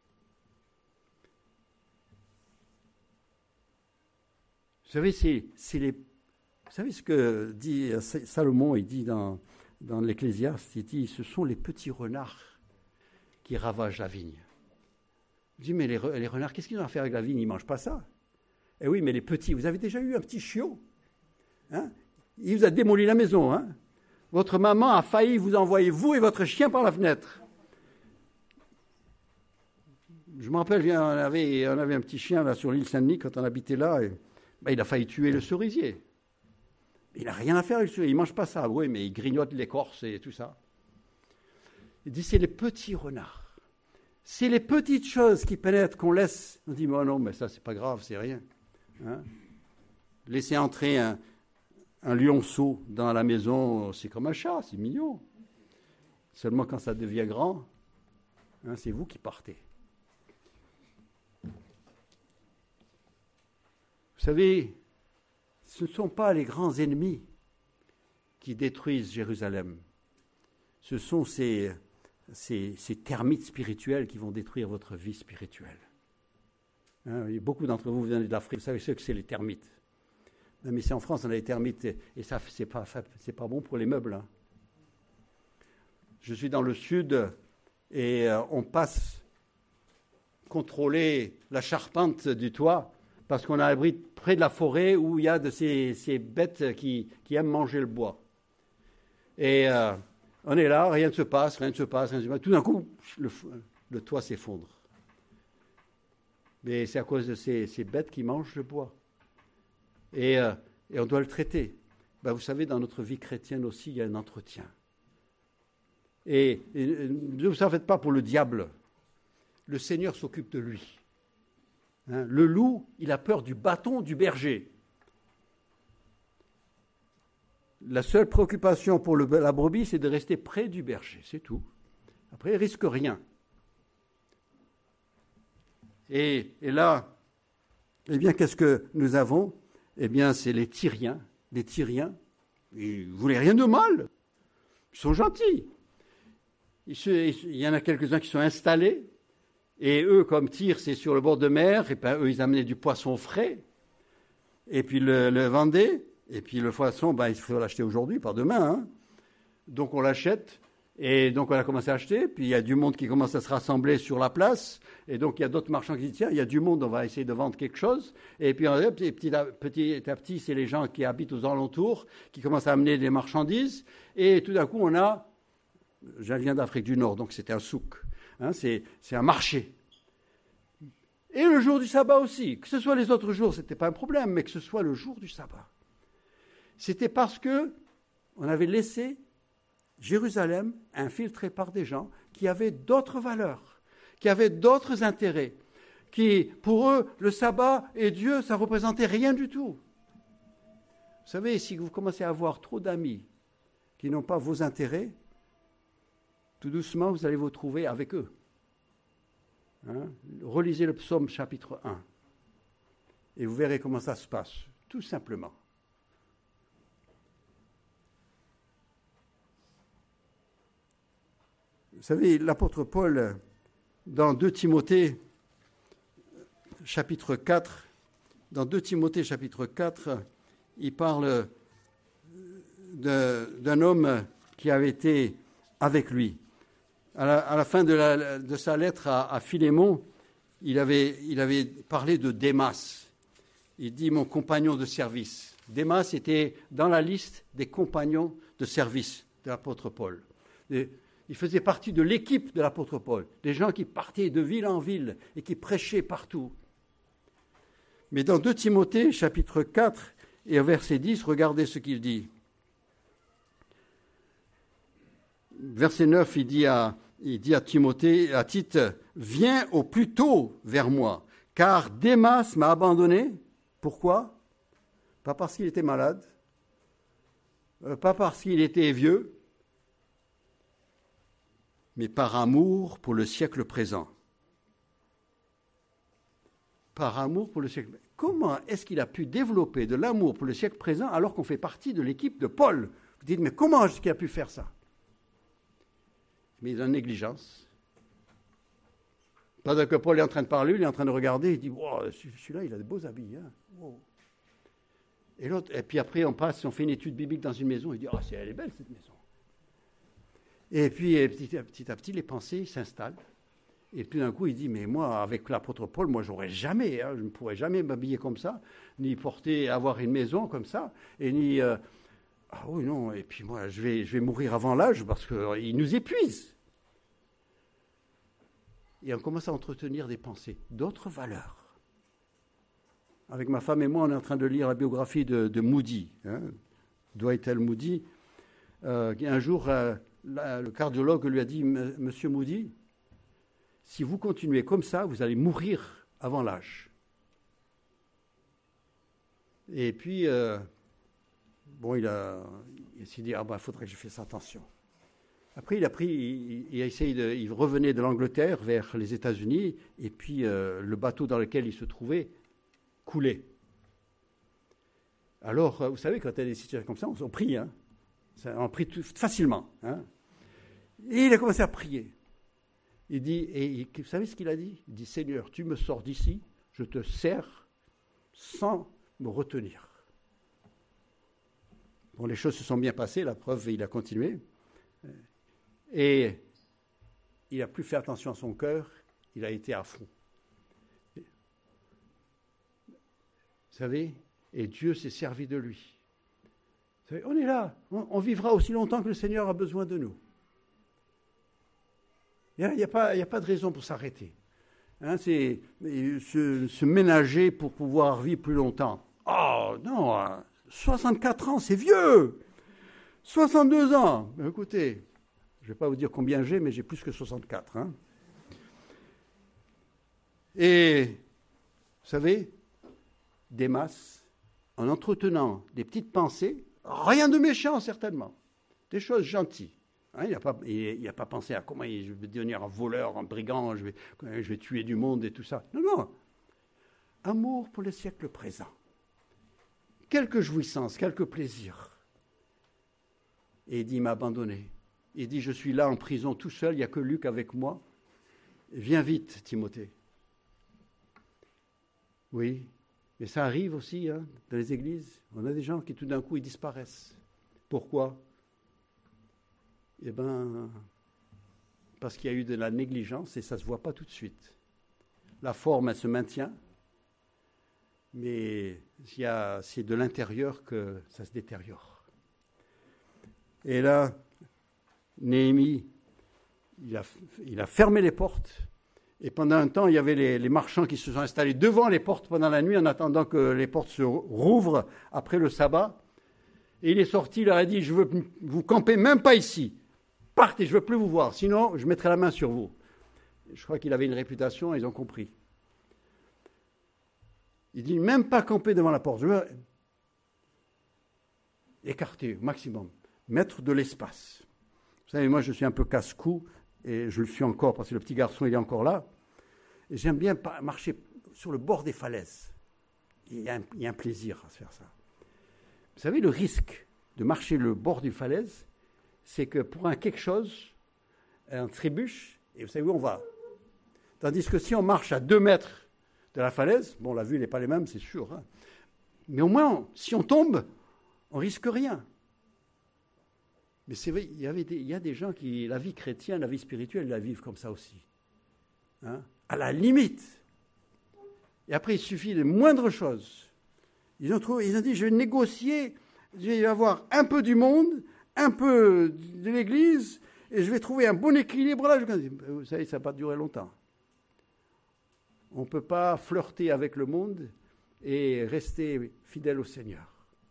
Vous savez, vous savez ce que dit Salomon, il dit dans l'Ecclésiaste, il dit, ce sont les petits renards qui ravagent la vigne. Je dis, mais les renards, qu'est-ce qu'ils ont à faire avec la vigne? Ils ne mangent pas ça. Eh oui, mais les petits, vous avez déjà eu un petit chiot, hein? Il vous a démoli la maison, hein? Votre maman a failli vous envoyer, vous et votre chien, par la fenêtre. Je me rappelle, on avait un petit chien là, sur l'île Saint-Denis, quand on habitait là, et, il a failli tuer le cerisier. Il n'a rien à faire avec le cerisier, il ne mange pas ça. Oui, mais il grignote l'écorce et tout ça. Il dit, c'est les petits renards. C'est les petites choses qui pénètrent, qu'on laisse. On dit, oh non, mais ça, c'est pas grave, c'est rien. Hein? Laisser entrer un lionceau dans la maison, c'est comme un chat, c'est mignon. Seulement quand ça devient grand, hein, c'est vous qui partez. Vous savez, ce ne sont pas les grands ennemis qui détruisent Jérusalem. Ce sont ces termites spirituels qui vont détruire votre vie spirituelle. Hein, beaucoup d'entre vous viennent d'Afrique, vous savez ce que c'est les termites. Mais ici en France, on a les termites, et ça, c'est pas bon pour les meubles. Hein. Je suis dans le sud, et on passe contrôler la charpente du toit, parce qu'on abrite près de la forêt où il y a de ces bêtes qui aiment manger le bois. Et on est là, rien ne se passe. Tout d'un coup, le toit s'effondre. Mais c'est à cause de ces bêtes qui mangent le bois. Et on doit le traiter. Ben, vous savez, dans notre vie chrétienne aussi, il y a un entretien. Et ne vous en faites pas pour le diable. Le Seigneur s'occupe de lui. Hein, le loup, il a peur du bâton du berger. La seule préoccupation pour la brebis, c'est de rester près du berger, c'est tout. Après, il ne risque rien. Et là, eh bien, qu'est-ce que nous avons? Eh bien, c'est les Tyriens. Les Tyriens, ils ne voulaient rien de mal. Ils sont gentils. Il y en a quelques-uns qui sont installés. Et eux, comme Tyr, c'est sur le bord de mer, et ben, eux, ils amenaient du poisson frais. Et puis le vendaient. Et puis le poisson, ben, il faut l'acheter aujourd'hui, pas demain. Hein. Donc on l'achète. Et donc on a commencé à acheter. Puis il y a du monde qui commence à se rassembler sur la place. Et donc il y a d'autres marchands qui disent, tiens, il y a du monde, on va essayer de vendre quelque chose. Et puis petit à petit, c'est les gens qui habitent aux alentours qui commencent à amener des marchandises. Et tout d'un coup, je viens d'Afrique du Nord, donc c'était un souk. Hein, c'est un marché. Et le jour du sabbat aussi. Que ce soit les autres jours, ce n'était pas un problème, mais que ce soit le jour du sabbat. C'était parce qu'on avait laissé Jérusalem infiltrée par des gens qui avaient d'autres valeurs, qui avaient d'autres intérêts, qui, pour eux, le sabbat et Dieu, ça ne représentait rien du tout. Vous savez, si vous commencez à avoir trop d'amis qui n'ont pas vos intérêts, tout doucement, vous allez vous trouver avec eux. Hein? Relisez le psaume chapitre 1 et vous verrez comment ça se passe, tout simplement. Vous savez, l'apôtre Paul, dans 2 Timothée, chapitre 4, il parle d'un homme qui avait été avec lui. À la fin de sa lettre à Philémon, il avait parlé de Démas. Il dit « mon compagnon de service ». Démas était dans la liste des compagnons de service de l'apôtre Paul. Il faisait partie de l'équipe de l'apôtre Paul, des gens qui partaient de ville en ville et qui prêchaient partout. Mais dans 2 Timothée, chapitre 4 et au verset 10, regardez ce qu'il dit. Verset 9, il dit à Timothée, à Tite, « Viens au plus tôt vers moi, car Démas m'a abandonné. » Pourquoi ? Pas parce qu'il était malade, pas parce qu'il était vieux, mais par amour pour le siècle présent. Par amour pour le siècle présent. Comment est-ce qu'il a pu développer de l'amour pour le siècle présent alors qu'on fait partie de l'équipe de Paul ? Vous dites, mais comment est-ce qu'il a pu faire ça ? Mais dans la négligence. Pendant que Paul est en train de parler, il est en train de regarder, il dit, wow, celui-là, il a de beaux habits. Hein. Wow. Et puis après, on fait une étude biblique dans une maison, il dit, elle est belle cette maison. Et puis, petit à petit, les pensées s'installent. Et puis d'un coup, il dit, mais moi, avec l'apôtre Paul, moi, je ne pourrais jamais m'habiller comme ça, ni avoir une maison comme ça, et ni... ah oui, non, et puis moi, je vais mourir avant l'âge parce qu'il nous épuise. Et on commence à entretenir des pensées, d'autres valeurs. Avec ma femme et moi, on est en train de lire la biographie de Moody, Dwight L. Moody. Un jour, le cardiologue lui a dit, « Monsieur Moody, si vous continuez comme ça, vous allez mourir avant l'âge. » Et puis, il s'est dit, il faudrait que je fasse attention. Après, il revenait de l'Angleterre vers les États-Unis, et puis le bateau dans lequel il se trouvait coulait. Alors, vous savez, quand il y a des situations comme ça, on prie, on prie facilement. Et il a commencé à prier. Il dit, vous savez ce qu'il a dit ? Il dit, Seigneur, tu me sors d'ici, je te sers sans me retenir. Bon, les choses se sont bien passées, la preuve, il a continué. Et il n'a plus fait attention à son cœur, il a été à fond. Vous savez, et Dieu s'est servi de lui. Vous savez, on est là, on vivra aussi longtemps que le Seigneur a besoin de nous. Il n'y a pas de raison pour s'arrêter. C'est se ménager pour pouvoir vivre plus longtemps. Oh non, 64 ans, c'est vieux. 62 ans, écoutez, je ne vais pas vous dire combien j'ai, mais j'ai plus que 64. Et, vous savez, Démas, en entretenant des petites pensées, rien de méchant certainement, des choses gentilles. Il n'a pas pensé à comment je vais devenir un voleur, un brigand, je vais tuer du monde et tout ça. Non. Amour pour le siècle présent. Quelques jouissances, quelques plaisirs. Et il dit, il m'a abandonné. Il dit, je suis là en prison tout seul, il n'y a que Luc avec moi. Viens vite, Timothée. Oui, mais ça arrive aussi dans les églises. On a des gens qui tout d'un coup, ils disparaissent. Pourquoi ? Parce qu'il y a eu de la négligence et ça ne se voit pas tout de suite. La forme, elle se maintient, mais c'est de l'intérieur que ça se détériore. Et là, Néhémie, il a fermé les portes. Et pendant un temps, il y avait les marchands qui se sont installés devant les portes pendant la nuit en attendant que les portes se rouvrent après le sabbat. Et il est sorti, il leur a dit, je veux vous camper même pas ici. Partez, je ne veux plus vous voir, sinon je mettrai la main sur vous. Je crois qu'il avait une réputation, ils ont compris. Il dit, même pas camper devant la porte, je veux écarter au maximum, mettre de l'espace. Vous savez, moi je suis un peu casse-cou, et je le suis encore parce que le petit garçon il est encore là. Et j'aime bien marcher sur le bord des falaises. Il y a un plaisir à se faire ça. Vous savez, le risque de marcher le bord d'une falaise, c'est que pour quelque chose, on trébuche, et vous savez où on va. Tandis que si on marche à 2 mètres de la falaise, bon, la vue n'est pas les mêmes, c'est sûr, hein, mais au moins, si on tombe, on risque rien. Mais c'est vrai, il y a des gens qui, la vie chrétienne, la vie spirituelle, ils la vivent comme ça aussi. Hein, à la limite. Et après, il suffit de moindres choses. Ils ont dit, je vais négocier, je vais avoir un peu du monde, un peu de l'Église, et je vais trouver un bon équilibre là. Vous savez, ça ne va pas durer longtemps. On ne peut pas flirter avec le monde et rester fidèle au Seigneur.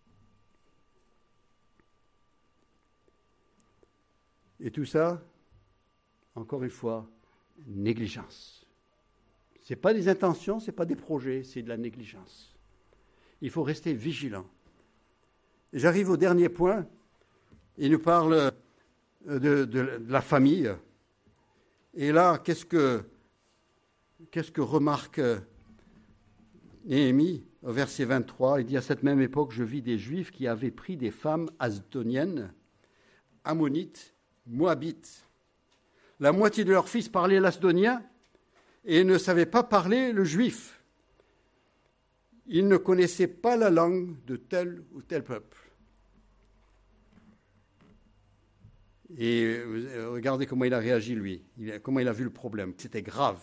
Et tout ça, encore une fois, négligence. Ce n'est pas des intentions, ce n'est pas des projets, c'est de la négligence. Il faut rester vigilant. Et j'arrive au dernier point. Il nous parle de la famille. Et là, qu'est-ce que remarque Néhémie au verset 23? Il dit, à cette même époque, je vis des Juifs qui avaient pris des femmes asdoniennes, ammonites, moabites. La moitié de leurs fils parlaient l'asdonien et ne savaient pas parler le juif. Ils ne connaissaient pas la langue de tel ou tel peuple. Et regardez comment il a réagi, lui. Comment il a vu le problème. C'était grave.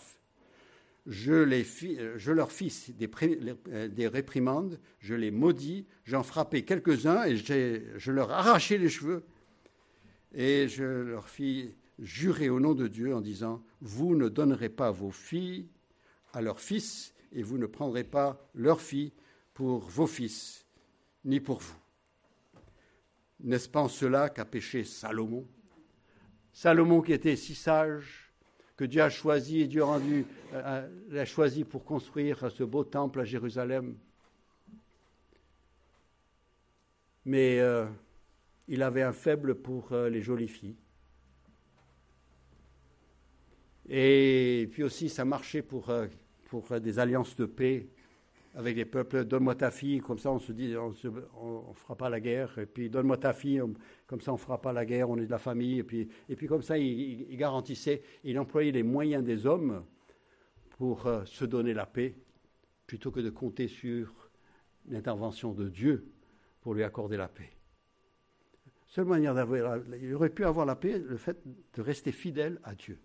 Je leur fis des réprimandes, je les maudis, j'en frappais quelques-uns et je leur arrachai les cheveux. Et je leur fis jurer au nom de Dieu en disant, vous ne donnerez pas vos filles à leurs fils et vous ne prendrez pas leurs filles pour vos fils, ni pour vous. N'est-ce pas en cela qu'a péché Salomon? Salomon qui était si sage, que Dieu a choisi et Dieu l'a choisi pour construire ce beau temple à Jérusalem. Mais il avait un faible pour les jolies filles. Et puis aussi, ça marchait pour des alliances de paix avec les peuples. Donne-moi ta fille, comme ça on se dit, on ne fera pas la guerre. Et puis donne-moi ta fille, comme ça on ne fera pas la guerre, on est de la famille. Et puis comme ça, il garantissait, il employait les moyens des hommes pour se donner la paix, plutôt que de compter sur l'intervention de Dieu pour lui accorder la paix. Seule manière d'avoir, il aurait pu avoir la paix, le fait de rester fidèle à Dieu.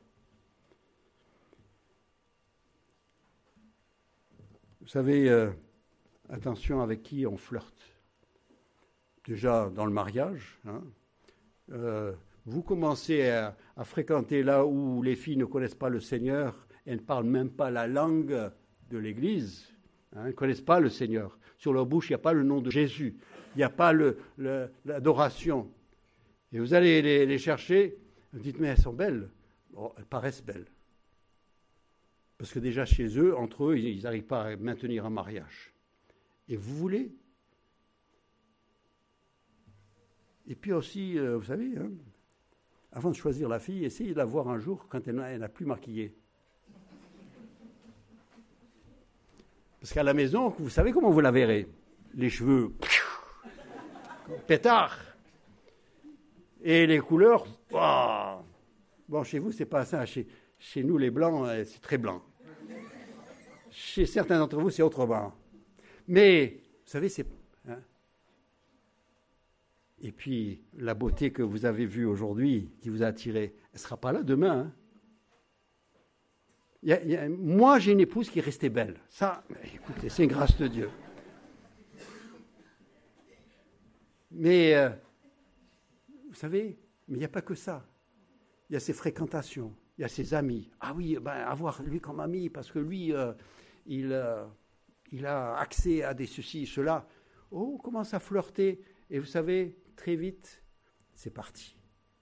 Vous savez, attention avec qui on flirte. Déjà dans le mariage, hein, vous commencez à fréquenter là où les filles ne connaissent pas le Seigneur et ne parlent même pas la langue de l'Église, hein, ne connaissent pas le Seigneur. Sur leur bouche, il n'y a pas le nom de Jésus, il n'y a pas l'adoration. Et vous allez les chercher, vous dites, mais elles sont belles. Bon, elles paraissent belles. Parce que déjà chez eux, entre eux, ils n'arrivent pas à maintenir un mariage. Et vous voulez? Et puis aussi, vous savez, hein, avant de choisir la fille, essayez de la voir un jour quand elle n'a plus maquillé. Parce qu'à la maison, vous savez comment vous la verrez? Les cheveux, pétard. Et les couleurs, oh. Bon, chez vous, c'est pas ça. Chez nous, les blancs, c'est très blanc. Chez certains d'entre vous, c'est autrement. Mais, vous savez, c'est... Hein. Et puis, la beauté que vous avez vue aujourd'hui, qui vous a attiré, elle ne sera pas là demain. Hein. Moi, j'ai une épouse qui est restée belle. Ça, écoutez, c'est une grâce de Dieu. Mais, vous savez, mais il n'y a pas que ça. Il y a ses fréquentations. Il y a ses amis. Ah oui, avoir lui comme ami, parce que lui, il a accès à des ceci, cela. Oh, on commence à flirter. Et vous savez, très vite, c'est parti.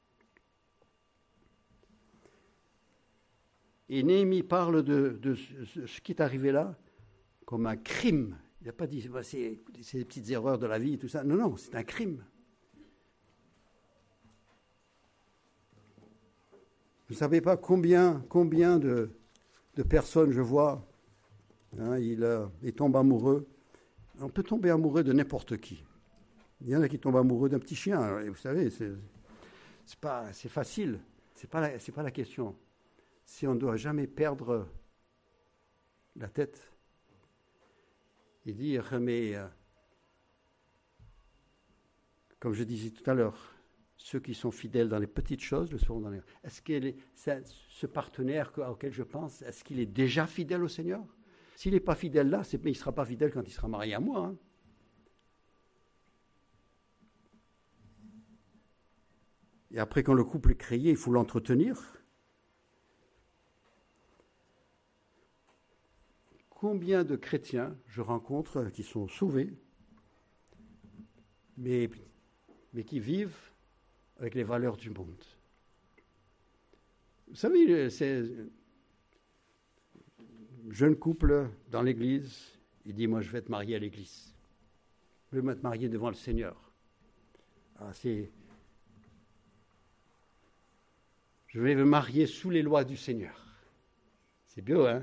Et Néhémie parle de ce qui est arrivé là comme un crime. Il n'a pas dit, c'est des petites erreurs de la vie, tout ça. Non, non, c'est un crime. Vous ne savez pas combien de personnes je vois, hein, ils tombent amoureux. On peut tomber amoureux de n'importe qui. Il y en a qui tombent amoureux d'un petit chien. Et vous savez, c'est facile. C'est pas la question. Si on ne doit jamais perdre la tête et dire, mais comme je disais tout à l'heure, ceux qui sont fidèles dans les petites choses le seront dans les... Est-ce que ce partenaire auquel je pense, est-ce qu'il est déjà fidèle au Seigneur? S'il n'est pas fidèle là, il ne sera pas fidèle quand il sera marié à moi. Hein. Et après, quand le couple est créé, il faut l'entretenir. Combien de chrétiens je rencontre qui sont sauvés, mais qui vivent avec les valeurs du monde. Vous savez, c'est un jeune couple dans l'église, il dit, moi je vais être marié à l'église. Je vais m'être marié devant le Seigneur. Ah, je vais me marier sous les lois du Seigneur. C'est beau, hein?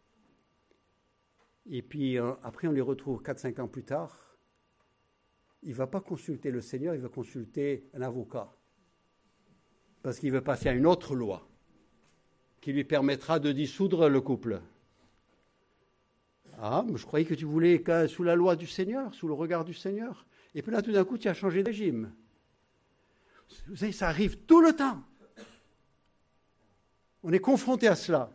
Et puis après, on les retrouve 4-5 ans plus tard. Il ne va pas consulter le Seigneur, il va consulter un avocat. Parce qu'il veut passer à une autre loi qui lui permettra de dissoudre le couple. Ah, mais je croyais que tu voulais sous la loi du Seigneur, sous le regard du Seigneur. Et puis là, tout d'un coup, tu as changé de régime. Vous savez, ça arrive tout le temps. On est confronté à cela.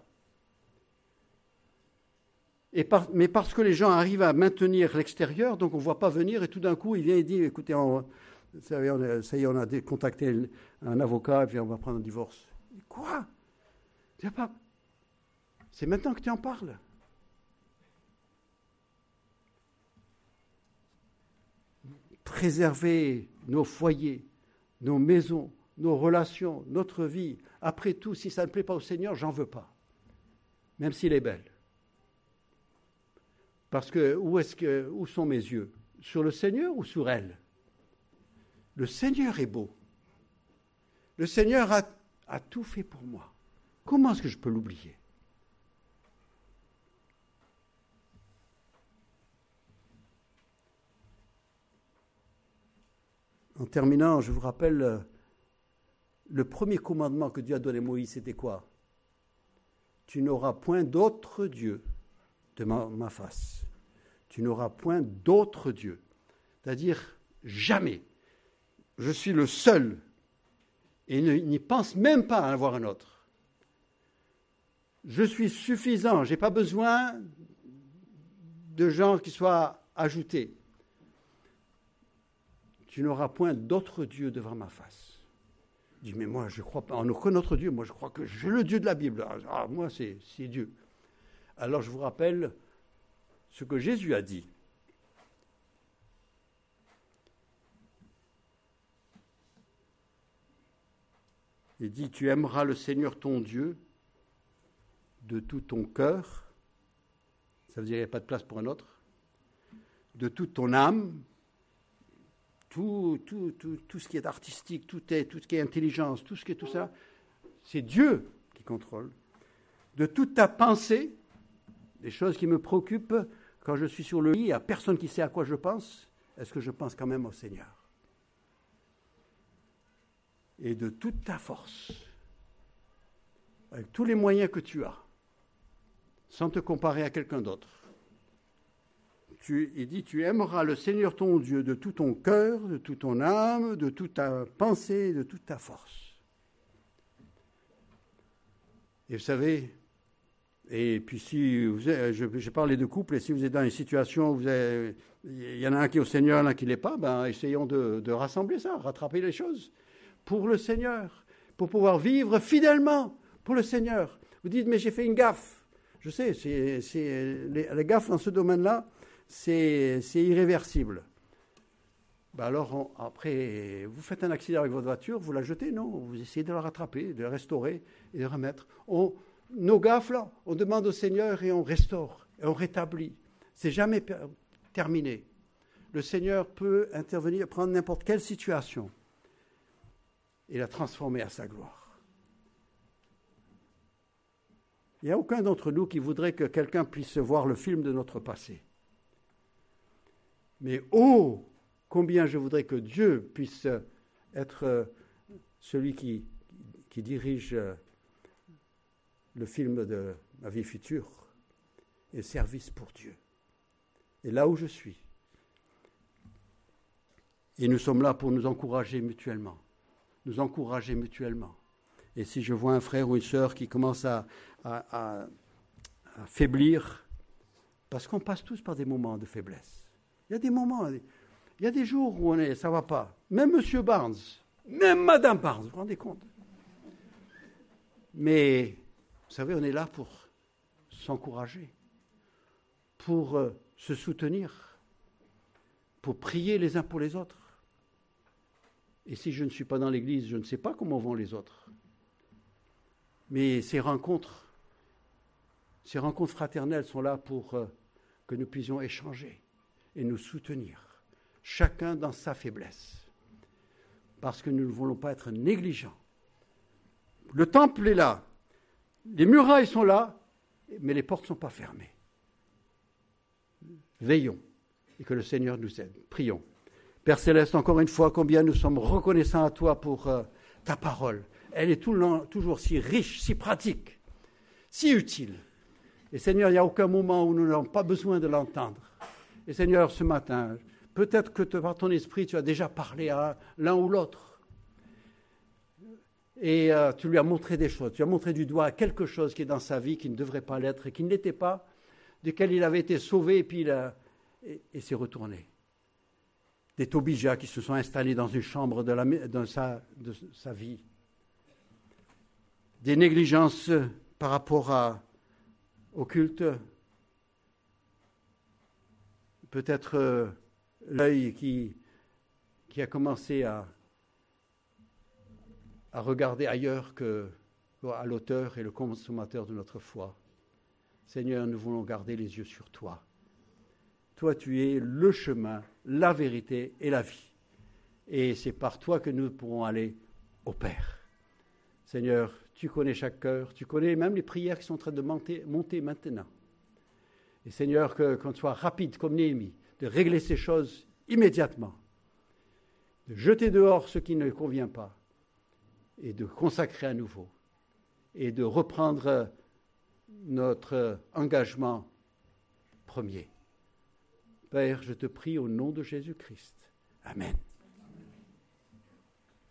Mais parce que les gens arrivent à maintenir l'extérieur, donc on ne voit pas venir, et tout d'un coup, il vient et dit, écoutez, ça y est, on a contacté un avocat, et puis on va prendre un divorce. Quoi? C'est maintenant que tu en parles. Préserver nos foyers, nos maisons, nos relations, notre vie. Après tout, si ça ne plaît pas au Seigneur, j'en veux pas. Même s'il est belle. Parce que où sont mes yeux? Sur le Seigneur ou sur elle? Le Seigneur est beau. Le Seigneur a tout fait pour moi. Comment est-ce que je peux l'oublier? En terminant, je vous rappelle, le premier commandement que Dieu a donné à Moïse, c'était quoi? Tu n'auras point d'autre Dieu de ma face. Tu n'auras point d'autre Dieu. C'est-à-dire, jamais. Je suis le seul. Et n'y pense même pas à avoir un autre. Je suis suffisant. Je n'ai pas besoin de gens qui soient ajoutés. Tu n'auras point d'autre Dieu devant ma face. Je dis, mais moi, je crois pas en aucun autre Dieu. Moi, je crois que j'ai le Dieu de la Bible. Ah, moi, c'est Dieu. Alors, je vous rappelle ce que Jésus a dit. Il dit, tu aimeras le Seigneur ton Dieu de tout ton cœur. Ça veut dire qu'il n'y a pas de place pour un autre. De toute ton âme. Tout ce qui est artistique, tout ce qui est intelligence, tout ce qui est tout ça, c'est Dieu qui contrôle. De toute ta pensée, des choses qui me préoccupent, quand je suis sur le lit, il n'y a personne qui sait à quoi je pense, est-ce que je pense quand même au Seigneur? Et de toute ta force, avec tous les moyens que tu as, sans te comparer à quelqu'un d'autre. Il dit, tu aimeras le Seigneur ton Dieu de tout ton cœur, de toute ton âme, de toute ta pensée, de toute ta force. Et vous savez, et puis si j'ai parlé de couple, et si vous êtes dans une situation où il y en a un qui est au Seigneur, l'un qui ne l'est pas, ben essayons de rassembler ça, rattraper les choses pour le Seigneur, pour pouvoir vivre fidèlement pour le Seigneur. Vous dites, mais j'ai fait une gaffe. Je sais, les gaffes dans ce domaine-là, c'est irréversible. Ben alors, après, vous faites un accident avec votre voiture, vous la jetez? Non, vous essayez de la rattraper, de la restaurer et de remettre. Nos gaffes, là, on demande au Seigneur et on restaure, et on rétablit. C'est jamais terminé. Le Seigneur peut intervenir, prendre n'importe quelle situation et la transformer à sa gloire. Il n'y a aucun d'entre nous qui voudrait que quelqu'un puisse voir le film de notre passé. Mais combien je voudrais que Dieu puisse être celui qui qui dirige le film de ma vie future, et service pour Dieu. Et là où je suis, et nous sommes là pour nous encourager mutuellement. Nous encourager mutuellement. Et si je vois un frère ou une sœur qui commence à faiblir, parce qu'on passe tous par des moments de faiblesse. Il y a des moments, il y a des jours où ça ne va pas. Même M. Barnes, même Mme Barnes, vous vous rendez compte? Mais, vous savez, on est là pour s'encourager, pour se soutenir, pour prier les uns pour les autres. Et si je ne suis pas dans l'église, je ne sais pas comment vont les autres. Mais ces rencontres fraternelles sont là pour que nous puissions échanger et nous soutenir, chacun dans sa faiblesse. Parce que nous ne voulons pas être négligents. Le temple est là, les murailles sont là, mais les portes ne sont pas fermées. Veillons et que le Seigneur nous aide. Prions. Père Céleste, encore une fois, combien nous sommes reconnaissants à toi pour ta parole. Elle est toujours si riche, si pratique, si utile. Et Seigneur, il n'y a aucun moment où nous n'avons pas besoin de l'entendre. Et Seigneur, ce matin, peut-être que par ton esprit, tu as déjà parlé à l'un ou l'autre. Et tu lui as montré des choses. Tu as montré du doigt quelque chose qui est dans sa vie, qui ne devrait pas l'être et qui ne l'était pas, duquel il avait été sauvé et puis il s'est retourné. Des Tobijas qui se sont installés dans une chambre de sa vie. Des négligences par rapport au culte. Peut-être l'œil qui a commencé à regarder ailleurs qu'à l'auteur et le consommateur de notre foi. Seigneur, nous voulons garder les yeux sur toi. Toi, tu es le chemin, la vérité et la vie. Et c'est par toi que nous pourrons aller au Père. Seigneur, tu connais chaque cœur, tu connais même les prières qui sont en train de monter maintenant. Et Seigneur, qu'on soit rapide comme Néhémie, de régler ces choses immédiatement, de jeter dehors ce qui ne convient pas, et de consacrer à nouveau, et de reprendre notre engagement premier. Père, je te prie au nom de Jésus-Christ. Amen.